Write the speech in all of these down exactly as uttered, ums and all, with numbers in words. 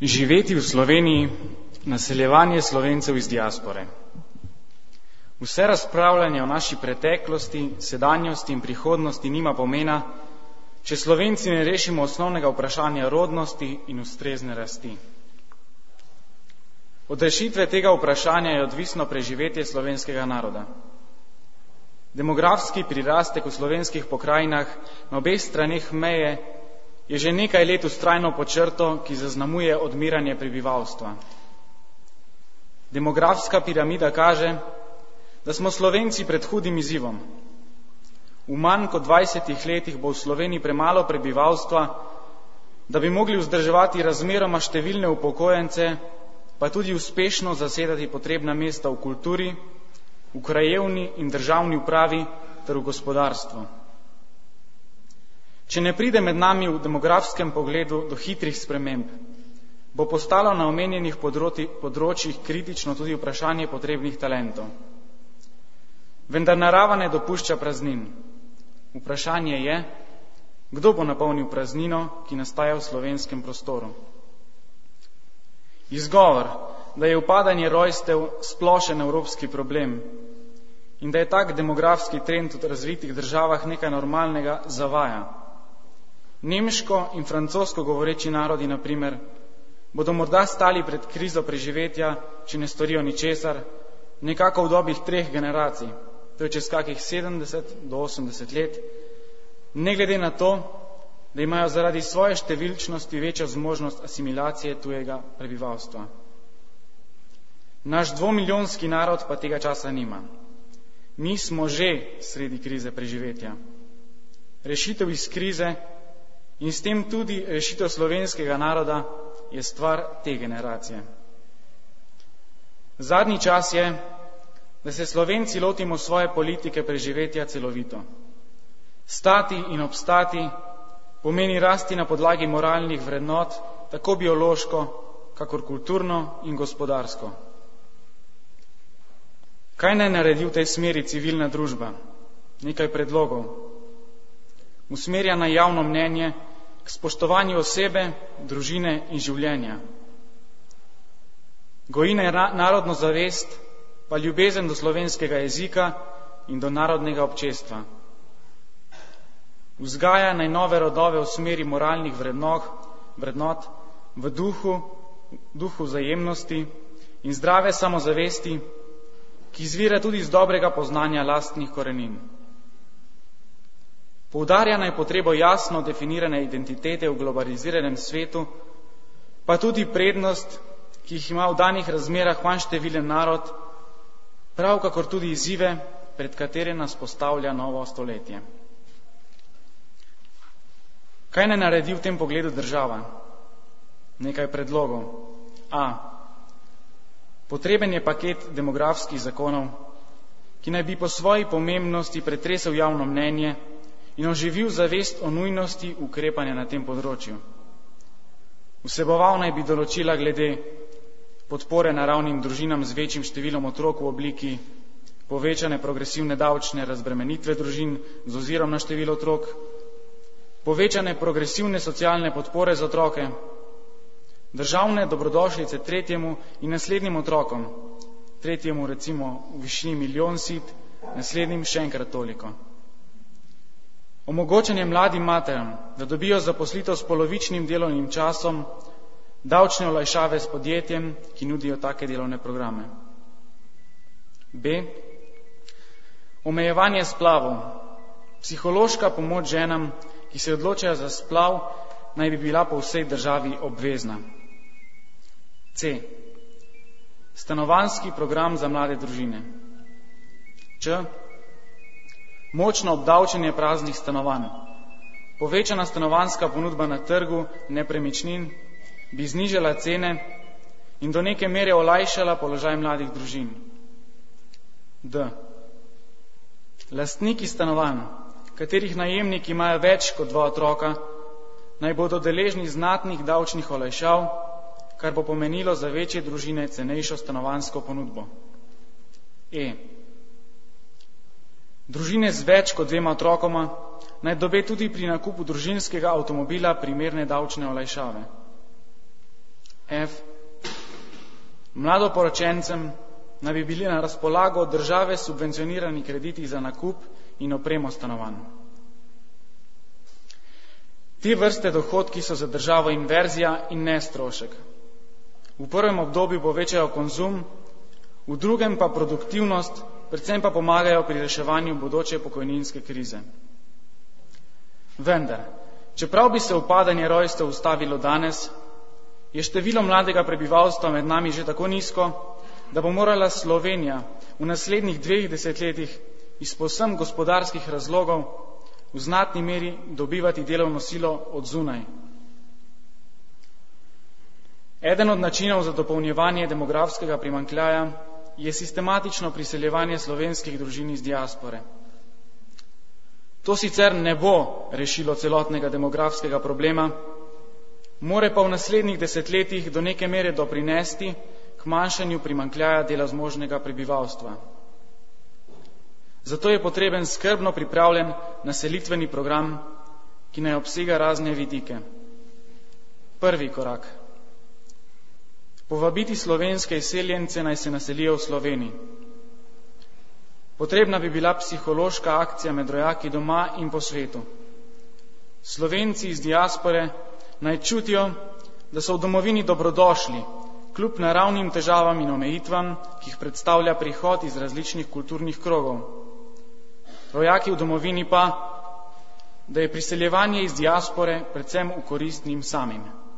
Živeti v Sloveniji, naseljevanje Slovencev iz diaspore. Vse razpravljanje o naši preteklosti, sedanjosti in prihodnosti nima pomena, če Slovenci ne rešimo osnovnega vprašanja rodnosti in ustrezne rasti. Od rešitve tega vprašanja je odvisno preživetje slovenskega naroda. Demografski prirastek v slovenskih pokrajinah na obeh straneh meje je že nekaj let vztrajno pod črto, ki zaznamuje odmiranje prebivalstva. Demografska piramida kaže, da smo Slovenci pred hudim izzivom. V manj kot dvajsetih letih bo v Sloveniji premalo prebivalstva, da bi mogli vzdrževati razmeroma številne upokojence, pa tudi uspešno zasedati potrebna mesta v kulturi, v krajevni in državni upravi ter v gospodarstvu. Če ne pride med nami v demografskem pogledu do hitrih sprememb, bo postalo na omenjenih področjih kritično tudi vprašanje potrebnih talentov. Vendar narava ne dopušča praznin. Vprašanje je, kdo bo napolnil praznino, ki nastaja v slovenskem prostoru. Izgovor, da je upadanje rojstev splošen evropski problem in da je tak demografski trend v razvitih državah nekaj normalnega, zavaja. Nemško in francosko govoreči narodi, na primer, bodo morda stali pred krizo preživetja, če ne storijo ničesar, nekako v dobih treh generacij, to je čez kakih sedemdeset do osemdeset let, ne glede na to, da imajo zaradi svoje številčnosti večjo zmožnost asimilacije tujega prebivalstva. Naš dvomilijonski narod pa tega časa nima. Mi smo že sredi krize preživetja. Rešitev iz krize in s tem tudi rešitev slovenskega naroda je stvar te generacije. Zadnji čas je, da se Slovenci lotimo svoje politike preživetja celovito. Stati in obstati pomeni rasti na podlagi moralnih vrednot, tako biološko, kakor kulturno in gospodarsko. Kaj naj naredi v tej smeri civilna družba? Nekaj predlogov. Usmerja na javno mnenje k spoštovanju osebe, družine in življenja. Goji narodno zavest, pa ljubezen do slovenskega jezika in do narodnega občestva. Vzgaja naj nove rodove v smeri moralnih vrednot, vrednot v duhu, duhu vzajemnosti in zdrave samozavesti, ki izvira tudi iz dobrega poznanja lastnih korenin. Poudarja naj potrebo jasno definirane identitete v globaliziranem svetu, pa tudi prednost, ki jih ima v danih razmerah manj številen narod, prav kakor tudi izzive, pred katere nas postavlja novo stoletje. Kaj naj naredi v tem pogledu država? Nekaj predlogov. A. Potreben je paket demografskih zakonov, ki naj bi po svoji pomembnosti pretresel javno mnenje in oživil zavest o nujnosti ukrepanja na tem področju. Vseboval naj bi določila glede podpore naravnim družinam z večjim številom otrok v obliki povečane progresivne davčne razbremenitve družin z ozirom na število otrok, povečane progresivne socialne podpore za otroke, državne dobrodošlice tretjemu in naslednjim otrokom, tretjemu recimo v višini milijon sit, naslednjim še enkrat toliko. Omogočanje mladim materam, da dobijo zaposlitev s polovičnim delovnim časom, davčne olajšave s podjetjem, ki nudijo take delovne programe. B. Omejevanje splavov. Psihološka pomoč ženam, ki se odločajo za splav, naj bi bila po vsej državi obvezna. C. Stanovanjski program za mlade družine. Č. Močno obdavčenje praznih stanovanj. Povečana stanovanjska ponudba na trgu nepremičnin bi znižala cene in do neke mere olajšala položaj mladih družin. D. Lastniki stanovanj, katerih najemniki imajo več kot dva otroka, naj bodo deležni znatnih davčnih olajšav, kar bo pomenilo za večje družine cenejšo stanovanjsko ponudbo. E. Družine z več kot dvema otrokoma naj dobe tudi pri nakupu družinskega avtomobila primerne davčne olajšave. F. Mladoporočencem naj bi bili na razpolago od države subvencionirani krediti za nakup in opremo stanovanj. Te vrste dohodki so za državo inverzija in ne strošek. V prvem obdobju povečajo konzum, v drugem pa produktivnost, predvsem pa pomagajo pri reševanju bodoče pokojninske krize. Vendar, čeprav bi se upadanje rojstev ustavilo danes, je število mladega prebivalstva med nami že tako nizko, da bo morala Slovenija v naslednjih dveh desetletjih iz povsem gospodarskih razlogov v znatni meri dobivati delovno silo od zunaj. Eden od načinov za dopolnjevanje demografskega primanjkljaja je sistematično priseljevanje slovenskih družin iz diaspore. To sicer ne bo rešilo celotnega demografskega problema, more pa v naslednjih desetletjih do neke mere doprinesti k manjšanju primanjkljaja dela zmožnega prebivalstva. Zato je potreben skrbno pripravljen naselitveni program, ki naj obsega razne vidike. Prvi korak. Povabiti slovenske izseljence naj se naselijo v Sloveniji. Potrebna bi bila psihološka akcija med rojaki doma in po svetu. Slovenci iz diaspore naj čutijo, da so v domovini dobrodošli, kljub naravnim težavam in omejitvam, ki jih predstavlja prihod iz različnih kulturnih krogov. Rojaki v domovini pa, da je priseljevanje iz diaspore predvsem v korist njim samim.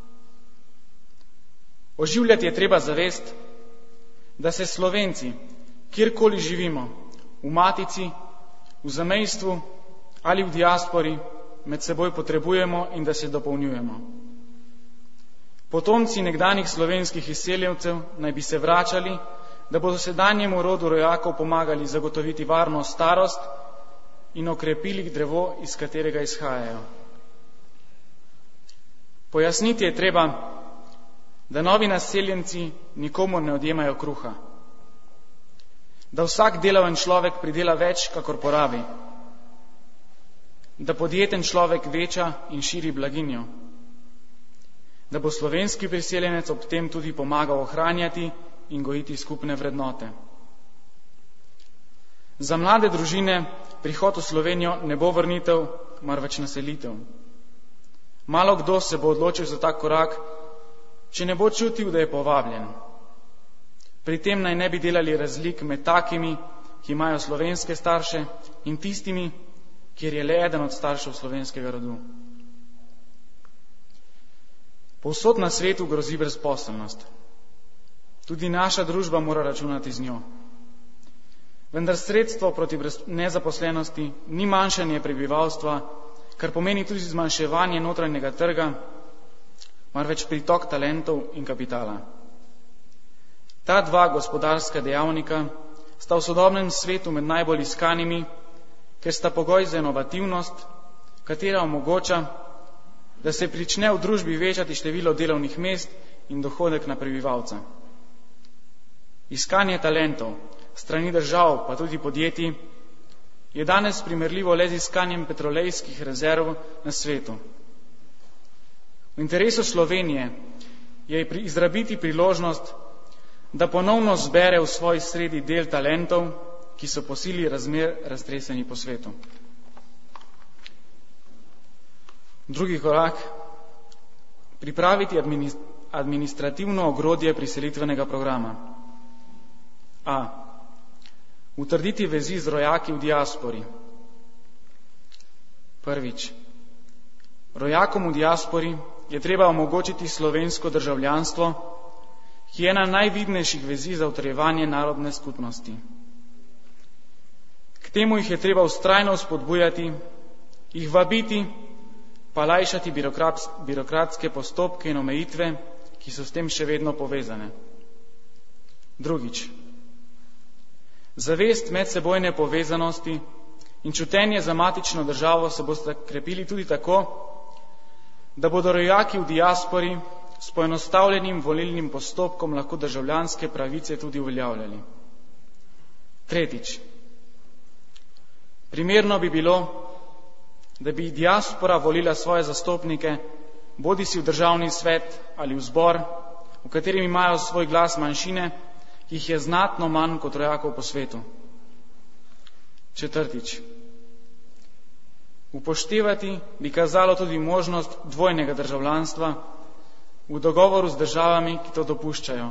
Oživljati je treba zavest, da se Slovenci, kjerkoli živimo, v matici, v zamejstvu ali v diaspori, med seboj potrebujemo in da se dopolnjujemo. Potomci nekdanjih slovenskih izseljevcev naj bi se vračali, da bodo sedanjemu rodu rojakov pomagali zagotoviti varno starost in okrepili drevo, iz katerega izhajajo. Pojasniti je treba, da novi naseljenci nikomur ne odjemajo kruha, da vsak delaven človek pridela več, kakor porabi, da podjeten človek veča in širi blaginjo, da bo slovenski priseljenec ob tem tudi pomagal ohranjati in gojiti skupne vrednote. Za mlade družine prihod v Slovenijo ne bo vrnitev, marveč naselitev. Malo kdo se bo odločil za tak korak, če ne bo čutil, da je povabljen. Pri tem naj ne bi delali razlik med takimi, ki imajo slovenske starše, in tistimi, kjer je le eden od staršev slovenskega rodu. Povsod na svetu grozi brezposelnost. Tudi naša družba mora računati z njo. Vendar sredstvo proti nezaposlenosti ni manjšanje prebivalstva, kar pomeni tudi zmanjševanje notranjega trga, marveč pritok talentov in kapitala. Ta dva gospodarska dejavnika sta v sodobnem svetu med najbolj iskanimi, ker sta pogoj za inovativnost, katera omogoča, da se prične v družbi večati število delovnih mest in dohodek na prebivalca. Iskanje talentov strani držav, pa tudi podjetij, je danes primerljivo le z iskanjem petrolejskih rezerv na svetu. V interesu Slovenije je izrabiti priložnost, da ponovno zbere v svoji sredi del talentov, ki so po sili razmer raztreseni po svetu. Drugi korak. Pripraviti administrativno ogrodje priselitvenega programa. A. Utrditi vezi z rojaki v diaspori. Prvič. Rojakom v diaspori je treba omogočiti slovensko državljanstvo, ki je ena najvidnejših vezi za utrjevanje narodne skupnosti. K temu jih je treba vztrajno spodbujati, jih vabiti, pa lajšati birokratske postopke in omejitve, ki so s tem še vedno povezane. Drugič. Zavest medsebojne povezanosti in čutenje za matično državo se boste krepili tudi tako, da bodo rojaki v diaspori s poenostavljenim volilnim postopkom lahko državljanske pravice tudi uveljavljali. Tretjič. Primerno bi bilo, da bi diaspora volila svoje zastopnike, bodisi v državni svet ali v zbor v katerem imajo svoj glas manjšine, ki jih je znatno manj kot rojakov po svetu. Četrtič. Upoštevati bi kazalo tudi možnost dvojnega državljanstva v dogovoru z državami, ki to dopuščajo.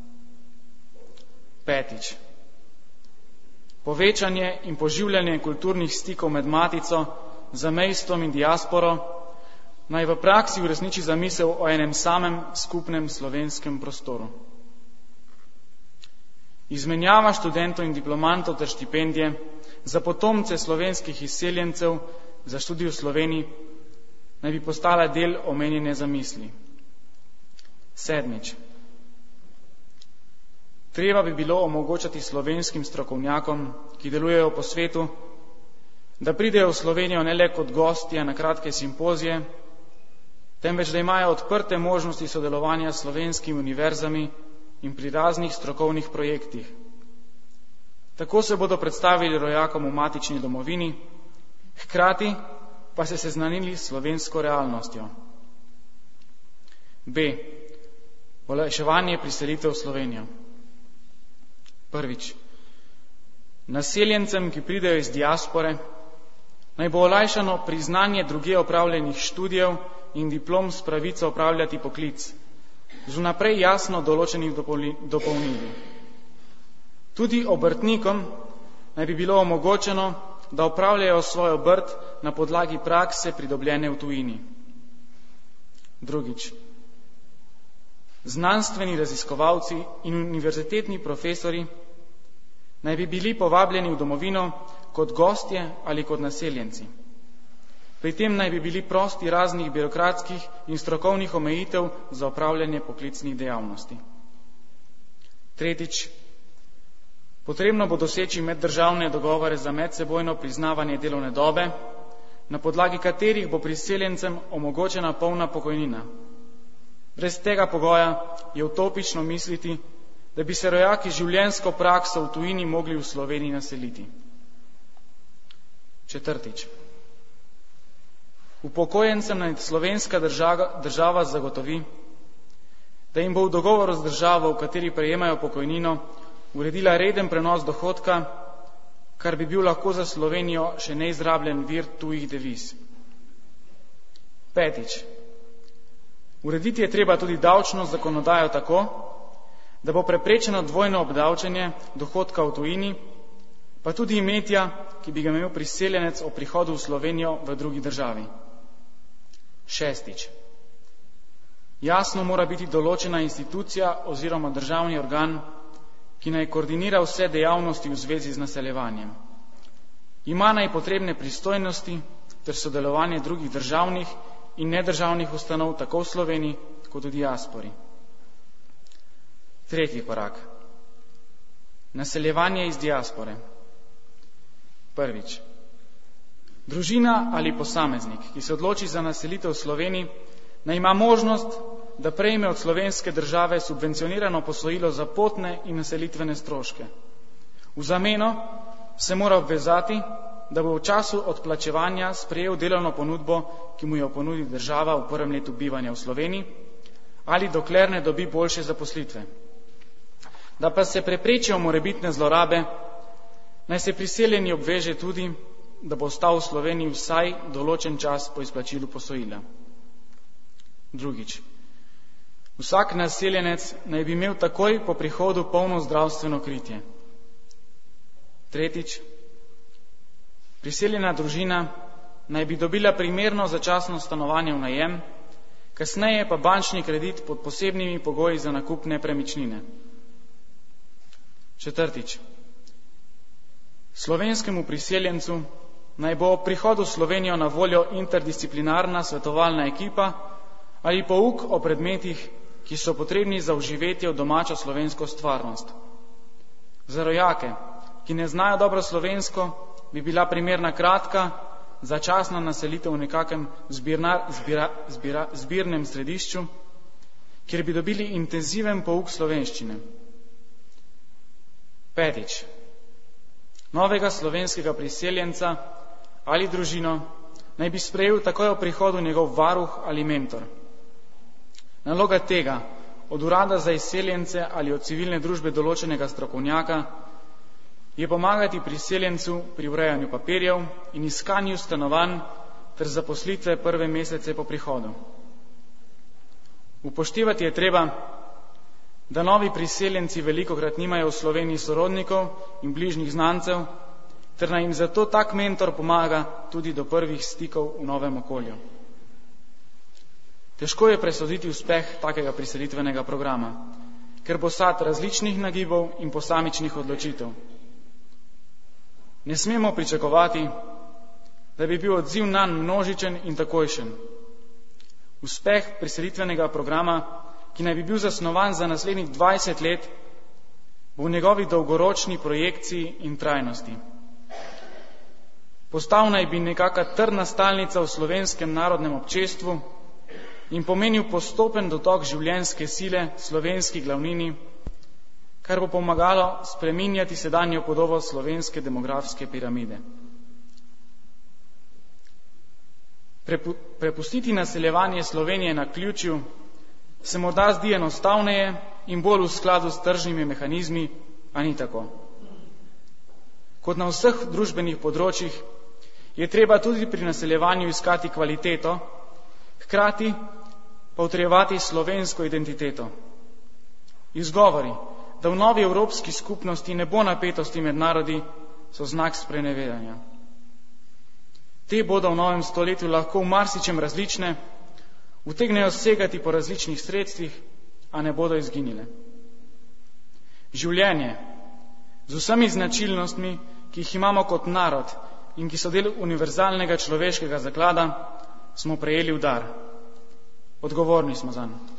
Petič. Povečanje in poživljanje kulturnih stikov med matico, zamejstvom in diasporo naj v praksi uresniči zamisel o enem samem skupnem slovenskem prostoru. Izmenjava študentov in diplomantov ter štipendije za potomce slovenskih izseljencev za študij v Sloveniji naj bi postala del omenjene zamisli. Sedmič. Treba bi bilo omogočati slovenskim strokovnjakom, ki delujejo po svetu, da pridejo v Slovenijo ne le kot gostje na kratke simpozije, temveč da imajo odprte možnosti sodelovanja s slovenskimi univerzami in pri raznih strokovnih projektih. Tako se bodo predstavili rojakom v matični domovini, hkrati pa se seznanili s slovensko realnostjo. B. Olajševanje priselitev v Slovenijo. Prvič. Naseljencem, ki pridejo iz diaspore, naj bo olajšano priznanje druge opravljenih študijev in diplom s pravico opravljati poklic, z vnaprej jasno določenih dopolnili. Tudi obrtnikom naj bi bilo omogočeno, da opravljajo svojo obrt na podlagi prakse pridobljene v tujini. Drugič. Znanstveni raziskovalci in univerzitetni profesori naj bi bili povabljeni v domovino kot gostje ali kot naseljenci. Pri tem naj bi bili prosti raznih birokratskih in strokovnih omejitev za opravljanje poklicnih dejavnosti. Tretjič. Potrebno bo doseči meddržavne dogovore za medsebojno priznavanje delovne dobe, na podlagi katerih bo priseljencem omogočena polna pokojnina. Brez tega pogoja je utopično misliti, da bi se rojaki življenjsko prakso v tujini mogli v Sloveniji naseliti. Četrtič. Upokojencem naj slovenska država, država zagotovi, da jim bo v dogovoru z državo, v kateri prejemajo pokojnino, uredila reden prenos dohodka, kar bi bil lahko za Slovenijo še neizrabljen vir tujih deviz. Petič. Urediti je treba tudi davčno zakonodajo tako, da bo preprečeno dvojno obdavčenje dohodka v tujini, pa tudi imetja, ki bi ga imel priseljenec o prihodu v Slovenijo v drugi državi. Šestič. Jasno mora biti določena institucija oziroma državni organ, ki naj koordinira vse dejavnosti v zvezi z naseljevanjem. Ima naj potrebne pristojnosti ter sodelovanje drugih državnih in nedržavnih ustanov tako v Sloveniji kot v diaspori. Tretji korak. Naseljevanje iz diaspore. Prvič. Družina ali posameznik, ki se odloči za naselitev v Sloveniji, naj ima možnost, da prejme od slovenske države subvencionirano posojilo za potne in naselitvene stroške. V zameno se mora obvezati, da bo v času odplačevanja sprejel delovno ponudbo, ki mu jo ponudi država v prvem letu bivanja v Sloveniji, ali dokler ne dobi boljše zaposlitve. Da pa se preprečijo morebitne zlorabe, naj se priseljeni obveže tudi, da bo ostal v Sloveniji vsaj določen čas po izplačilu posojila. Drugič. Vsak naseljenec naj bi imel takoj po prihodu polno zdravstveno kritje. Tretjič. Priseljena družina naj bi dobila primerno začasno stanovanje v najem, kasneje pa bančni kredit pod posebnimi pogoji za nakup nepremičnine. Četrtič. Slovenskemu priseljencu naj bo ob prihodu v Slovenijo na voljo interdisciplinarna svetovalna ekipa ali pouk o predmetih, ki so potrebni za vživetje v domačo slovensko stvarnost. Za rojake, ki ne znajo dobro slovensko, bi bila primerna kratka, začasna naselitev v nekakem zbirnar, zbira, zbira, zbirnem središču, kjer bi dobili intenziven pouk slovenščine. Petič. Novega slovenskega priseljenca ali družino naj bi sprejel takoj o prihodu njegov varuh ali mentor. Naloga tega od urada za izseljence ali od civilne družbe določenega strokovnjaka, je pomagati priseljencu pri urejanju papirjev in iskanju stanovanj ter zaposlitve prve mesece po prihodu. Upoštevati je treba, da novi priseljenci velikokrat nimajo v Sloveniji sorodnikov in bližnjih znancev, ter naj jim zato tak mentor pomaga tudi do prvih stikov v novem okolju. Težko je presoditi uspeh takega priselitvenega programa, ker bo sad različnih nagibov in posamičnih odločitev. Ne smemo pričakovati, da bi bil odziv nanj množičen in takojšen. Uspeh priselitvenega programa, ki naj bi bil zasnovan za naslednjih dvajset let, bo v njegovi dolgoročni projekciji in trajnosti. Postal naj bi nekaka trdna stalnica v slovenskem narodnem občestvu in pomenil postopen dotok življenjske sile slovenski glavnini, kar bo pomagalo spreminjati sedanjo podobo slovenske demografske piramide. Prepustiti naseljevanje Slovenije na ključju se morda zdi enostavneje in bolj v skladu s tržnimi mehanizmi, a ni tako. Kot na vseh družbenih področjih je treba tudi pri naseljevanju iskati kvaliteto, hkrati pa utrjevati slovensko identiteto. Izgovori, da v novi evropski skupnosti ne bo napetosti med narodi, so znak sprenevedanja. Te bodo v novem stoletju lahko v marsičem različne, utegnejo segati po različnih sredstvih, a ne bodo izginile. Življenje z vsemi značilnostmi, ki jih imamo kot narod in ki so del univerzalnega človeškega zaklada, smo prejeli v dar. Odgovorni smo zanj.